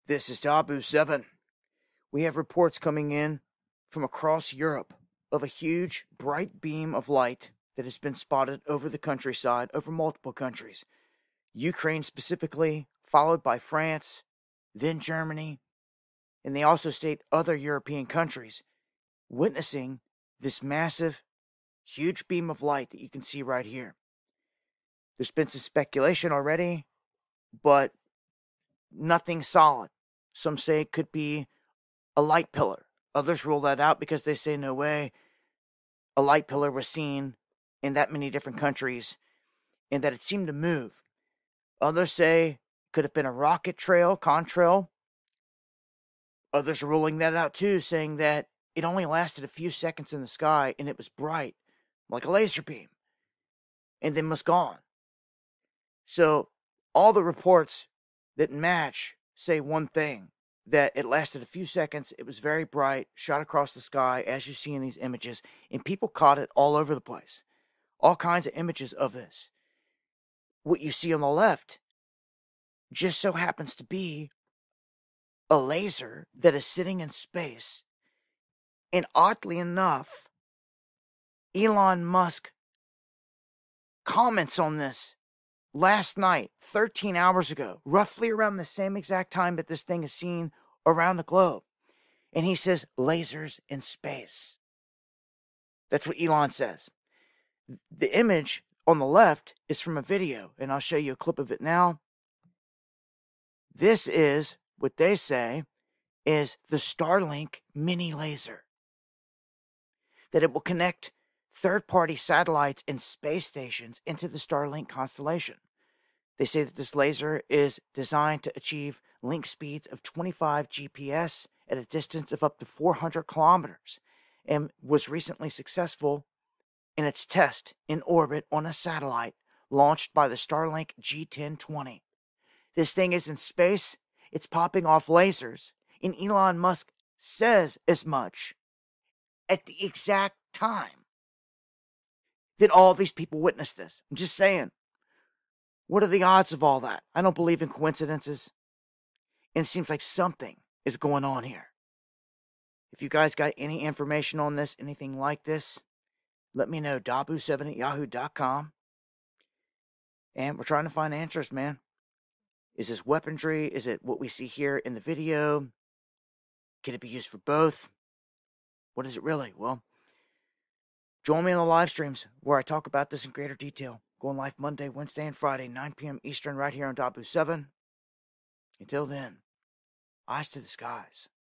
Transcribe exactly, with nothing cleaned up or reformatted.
This is Dabu seven. We have reports coming in from across Europe of a huge, bright beam of light that has been spotted over the countryside, over multiple countries. Ukraine specifically, followed by France, then Germany, and they also state other European countries witnessing this massive, huge beam of light that you can see right here. There's been some speculation already, but nothing solid. Some say it could be a light pillar. Others rule that out because they say no way a light pillar was seen in that many different countries and that it seemed to move. Others say it could have been a rocket trail, contrail. Others are ruling that out too, saying that it only lasted a few seconds in the sky and it was bright, like a laser beam, and then was gone. So all the reports that match say one thing, that it lasted a few seconds, it was very bright, shot across the sky, as you see in these images, and people caught it all over the place. All kinds of images of this. What you see on the left just so happens to be a laser that is sitting in space. And oddly enough, Elon Musk comments on this last night, thirteen hours ago, roughly around the same exact time that this thing is seen around the globe. And he says, lasers in space. That's what Elon says. The image on the left is from a video, and I'll show you a clip of it now. This is what they say is the Starlink mini laser. That it will connect third-party satellites and space stations into the Starlink constellation. They say that this laser is designed to achieve link speeds of twenty-five G P S at a distance of up to four hundred kilometers and was recently successful in its test in orbit on a satellite launched by the Starlink G ten twenty. This thing is in space, it's popping off lasers, and Elon Musk says as much at the exact time that all these people witnessed this. I'm just saying, what are the odds of all that? I don't believe in coincidences, and it seems like something is going on here. If you guys got any information on this, anything like this, let me know, dabu seven at yahoo dot com. And we're trying to find answers, man. Is this weaponry? Is it what we see here in the video? Can it be used for both? What is it really? Well, join me on the live streams where I talk about this in greater detail. Going live Monday, Wednesday, and Friday, nine p.m. Eastern, right here on Dabu seven. Until then, eyes to the skies.